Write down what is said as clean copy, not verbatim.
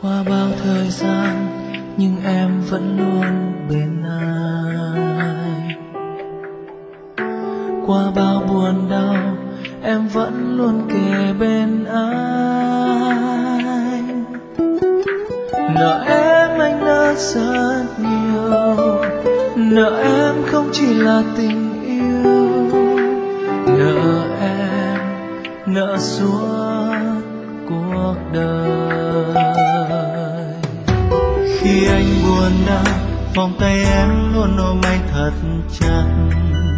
Qua bao thời gian nhưng em vẫn luôn bên anh. Qua bao buồn đau em vẫn luôn kề bên anh. Nợ em anh nợ rất nhiều, nợ em không chỉ là tình yêu, nợ em nợ suốt cuộc đời. Khi anh buồn đau vòng tay em luôn ôm anh thật chặt,